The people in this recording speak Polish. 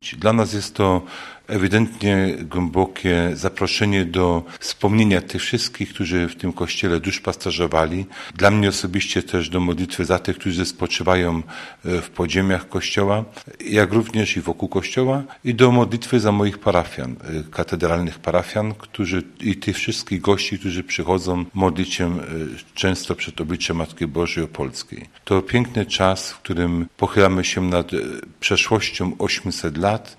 modlić. Dla nas jest to ewidentnie głębokie zaproszenie do wspomnienia tych wszystkich, którzy w tym kościele duszpasterzowali. Dla mnie osobiście też do modlitwy za tych, którzy spoczywają w podziemiach kościoła, jak również i wokół kościoła, i do modlitwy za moich parafian, katedralnych parafian, i tych wszystkich gości, którzy przychodzą modlić się często przed obliczem Matki Bożej Opolskiej. To piękny czas, w którym pochylamy się nad przeszłością 800 lat,